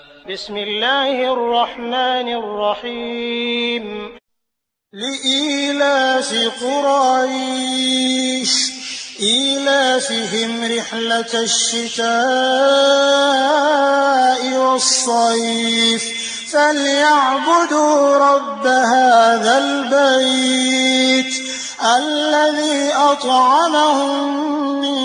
بسم الله الرحمن الرحيم لإيلاف قريش إيلافهم رحلة الشتاء والصيف فليعبدوا رب هذا البيت الذي أطعمهم من